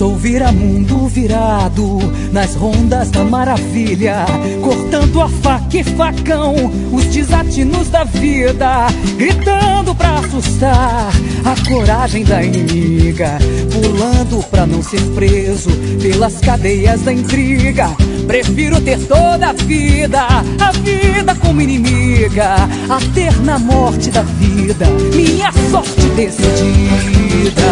Sou vira-mundo virado nas rondas da maravilha, cortando a faca e facão, os desatinos da vida, gritando pra assustar a coragem da inimiga, pulando pra não ser preso pelas cadeias da intriga. Prefiro ter toda a vida como inimiga, a ter na morte da vida minha sorte decidida.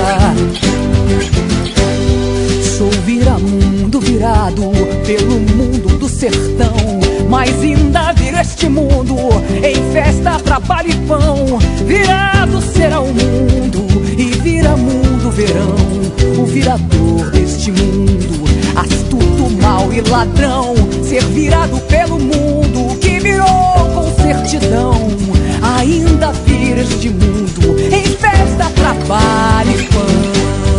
Sou vira-mundo virado pelo mundo do sertão, mas ainda viro este mundo em festa, trabalho e pão. Virado será o mundo e vira-mundo verão, o virador deste mundo, astuto, mau e ladrão. Ser virado pelo mundo que virou com certidão, ainda vira este mundo em festa, trabalho e pão.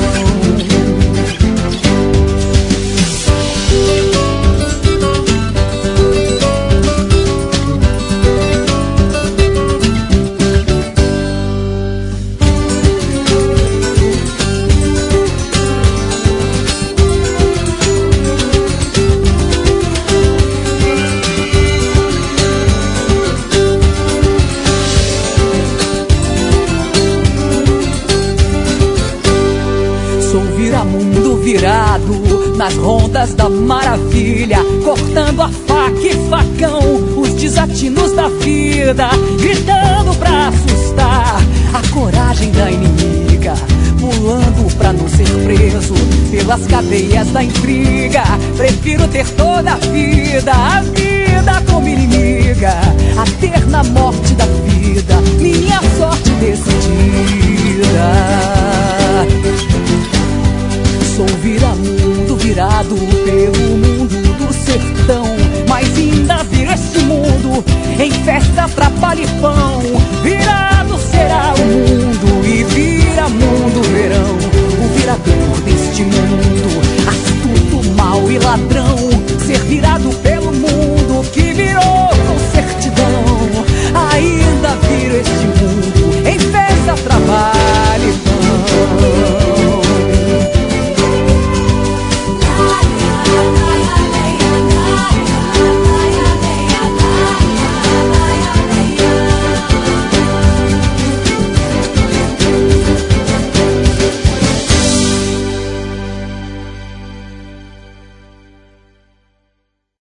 Mundo virado nas rondas da maravilha, cortando a faca e facão, os desatinos da vida, gritando pra assustar a coragem da inimiga, pulando pra não ser preso pelas cadeias da intriga. Prefiro ter toda a vida como inimiga, a ter na morte da vida minha sorte decidida. Sou vira-mundo virado pelo mundo do sertão, mas ainda viro este mundo em festa, trabalho e pão. Virado será o mundo e vira-mundo verão, o virador